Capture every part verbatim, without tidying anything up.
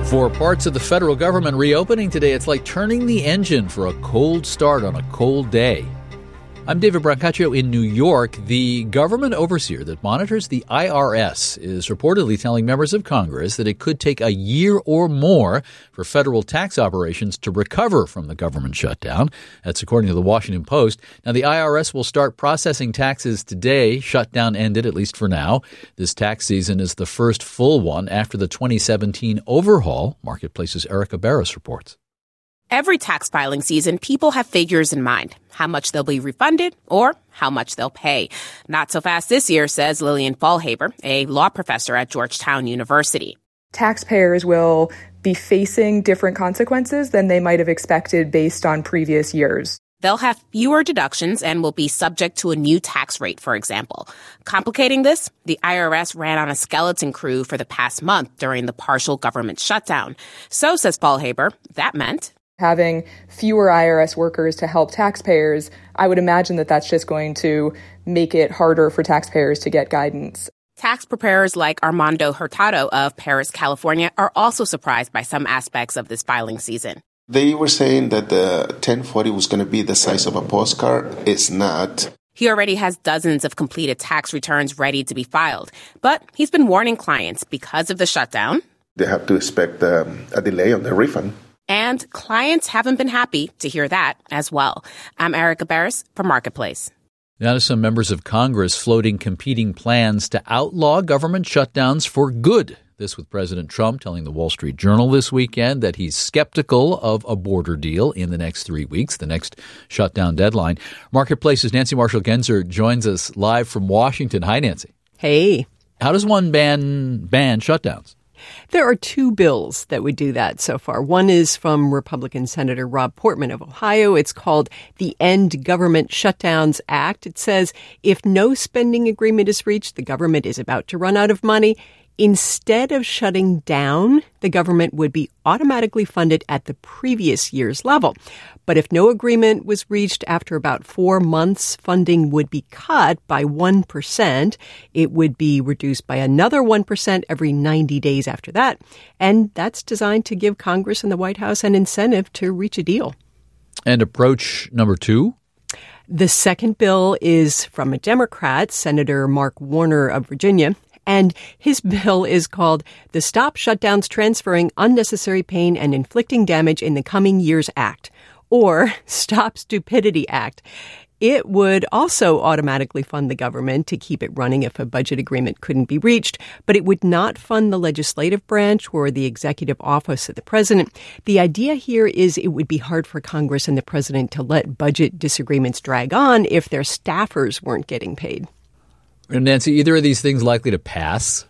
For parts of the federal government reopening today, it's like turning the engine for a cold start on a cold day. I'm David Brancaccio in New York. The government overseer that monitors the I R S is reportedly telling members of Congress that it could take a year or more for federal tax operations to recover from the government shutdown. That's according to the Washington Post. Now, the I R S will start processing taxes today. Shutdown ended, at least for now. This tax season is the first full one after the twenty seventeen overhaul. Marketplace's Erica Barris reports. Every tax filing season, people have figures in mind, how much they'll be refunded or how much they'll pay. Not so fast this year, says Lillian Faulhaber, a law professor at Georgetown University. Taxpayers will be facing different consequences than they might have expected based on previous years. They'll have fewer deductions and will be subject to a new tax rate, for example. Complicating this, the I R S ran on a skeleton crew for the past month during the partial government shutdown. So, says Faulhaber, that meant having fewer I R S workers to help taxpayers, I would imagine that that's just going to make it harder for taxpayers to get guidance. Tax preparers like Armando Hurtado of Perris, California, are also surprised by some aspects of this filing season. They were saying that the ten forty was going to be the size of a postcard. It's not. He already has dozens of completed tax returns ready to be filed. But he's been warning clients because of the shutdown. They have to expect um, a delay on their refund. And clients haven't been happy to hear that as well. I'm Erica Barris for Marketplace. Now to some members of Congress floating competing plans to outlaw government shutdowns for good. This with President Trump telling the Wall Street Journal this weekend that he's skeptical of a border deal in the next three weeks, the next shutdown deadline. Marketplace's Nancy Marshall-Genzer joins us live from Washington. Hi, Nancy. Hey. How does one ban ban shutdowns? There are two bills that would do that so far. One is from Republican Senator Rob Portman of Ohio. It's called the End Government Shutdowns Act. It says if no spending agreement is reached, the government is about to run out of money. Instead of shutting down, the government would be automatically funded at the previous year's level. But if no agreement was reached after about four months, funding would be cut by one percent. It would be reduced by another one percent every ninety days after that. And that's designed to give Congress and the White House an incentive to reach a deal. And approach number two? The second bill is from a Democrat, Senator Mark Warner of Virginia. And his bill is called the Stop Shutdowns Transferring Unnecessary Pain and Inflicting Damage in the Coming Years Act, or Stop Stupidity Act. It would also automatically fund the government to keep it running if a budget agreement couldn't be reached, but it would not fund the legislative branch or the executive office of the president. The idea here is it would be hard for Congress and the president to let budget disagreements drag on if their staffers weren't getting paid. Nancy, either of these things likely to pass?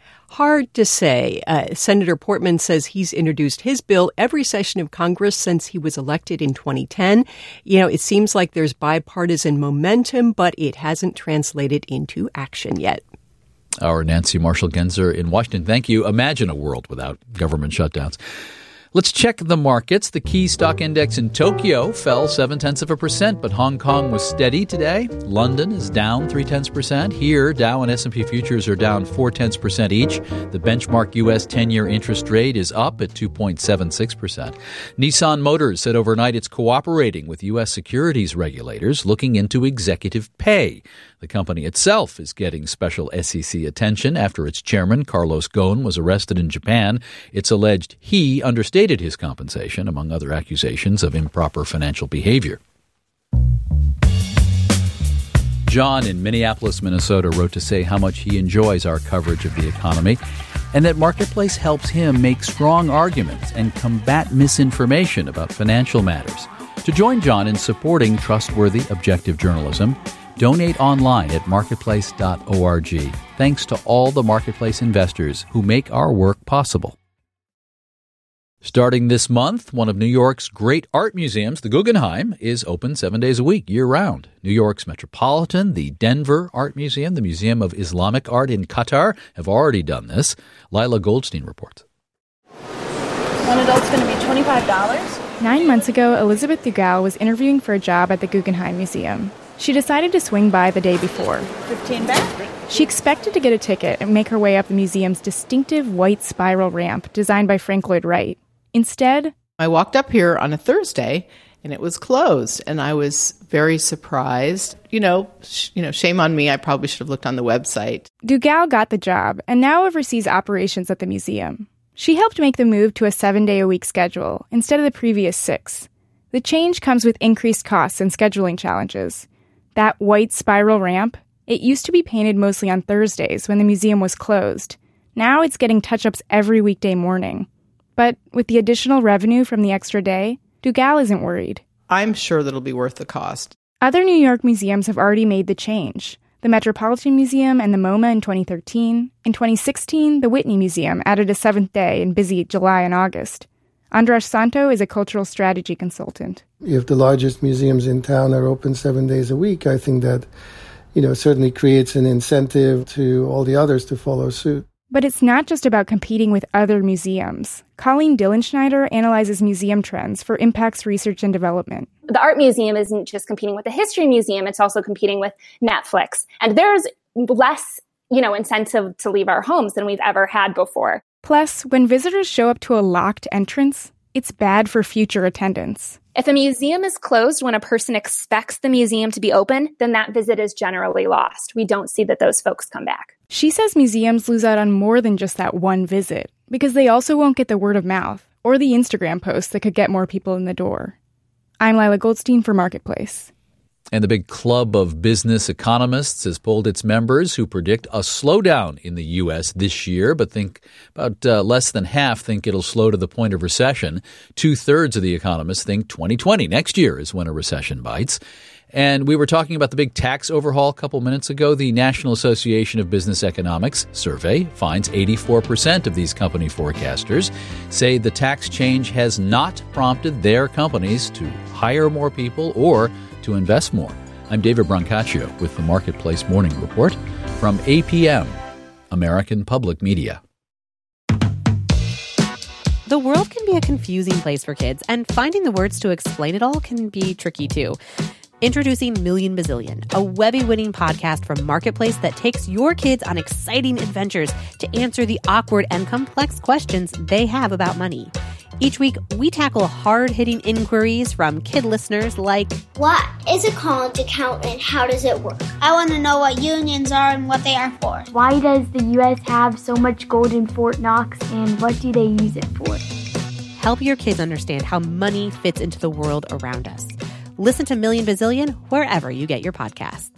Hard to say. Uh, Senator Portman says he's introduced his bill every session of Congress since he was elected in twenty ten. You know, it seems like there's bipartisan momentum, but it hasn't translated into action yet. Our Nancy Marshall-Genzer in Washington. Thank you. Imagine a world without government shutdowns. Let's check the markets. The key stock index in Tokyo fell seven-tenths of a percent, but Hong Kong was steady today. London is down three-tenths percent. Here, Dow and S and P futures are down four-tenths percent each. The benchmark U S ten-year interest rate is up at two point seven six percent. Nissan Motors said overnight it's cooperating with U S securities regulators looking into executive pay. The company itself is getting special S E C attention after its chairman, Carlos Ghosn, was arrested in Japan. It's alleged he understated his compensation, among other accusations of improper financial behavior. John in Minneapolis, Minnesota, wrote to say how much he enjoys our coverage of the economy and that Marketplace helps him make strong arguments and combat misinformation about financial matters. To join John in supporting trustworthy, objective journalism, donate online at marketplace dot org. Thanks to all the Marketplace investors who make our work possible. Starting this month, one of New York's great art museums, the Guggenheim, is open seven days a week, year-round. New York's Metropolitan, the Denver Art Museum, the Museum of Islamic Art in Qatar have already done this. Lila Goldstein reports. One adult's going to be twenty-five dollars. Nine months ago, Elizabeth Dugal was interviewing for a job at the Guggenheim Museum. She decided to swing by the day before. fifteen back. She expected to get a ticket and make her way up the museum's distinctive white spiral ramp designed by Frank Lloyd Wright. Instead, I walked up here on a Thursday, and it was closed, and I was very surprised. You know, sh- you know, shame on me. I probably should have looked on the website. Dugal got the job and now oversees operations at the museum. She helped make the move to a seven-day-a-week schedule instead of the previous six. The change comes with increased costs and scheduling challenges. That white spiral ramp, it used to be painted mostly on Thursdays when the museum was closed. Now it's getting touch-ups every weekday morning. But with the additional revenue from the extra day, Dugal isn't worried. I'm sure that'll be worth the cost. Other New York museums have already made the change. The Metropolitan Museum and the MoMA in twenty thirteen. In twenty sixteen, the Whitney Museum added a seventh day in busy July and August. Andras Santo is a cultural strategy consultant. If the largest museums in town are open seven days a week, I think that, you know, certainly creates an incentive to all the others to follow suit. But it's not just about competing with other museums. Colleen Dillenschneider analyzes museum trends for Impact's Research and Development. The art museum isn't just competing with the history museum, it's also competing with Netflix. And there's less, you know, incentive to leave our homes than we've ever had before. Plus, when visitors show up to a locked entrance, it's bad for future attendance. If a museum is closed when a person expects the museum to be open, then that visit is generally lost. We don't see that those folks come back. She says museums lose out on more than just that one visit, because they also won't get the word of mouth or the Instagram posts that could get more people in the door. I'm Lila Goldstein for Marketplace. And the big club of business economists has polled its members who predict a slowdown in the U S this year, but think about uh, less than half think it'll slow to the point of recession. Two-thirds of the economists think twenty twenty, next year, is when a recession bites. And we were talking about the big tax overhaul a couple minutes ago. The National Association of Business Economics survey finds eighty-four percent of these company forecasters say the tax change has not prompted their companies to hire more people or to invest more. I'm David Brancaccio with the Marketplace Morning Report from A P M, American Public Media. The world can be a confusing place for kids, and finding the words to explain it all can be tricky too. Introducing Million Bazillion, a Webby-winning podcast from Marketplace that takes your kids on exciting adventures to answer the awkward and complex questions they have about money. Each week, we tackle hard-hitting inquiries from kid listeners like, what is a college account and how does it work? I want to know what unions are and what they are for. Why does the U S have so much gold in Fort Knox and what do they use it for? Help your kids understand how money fits into the world around us. Listen to Million Bazillion wherever you get your podcasts.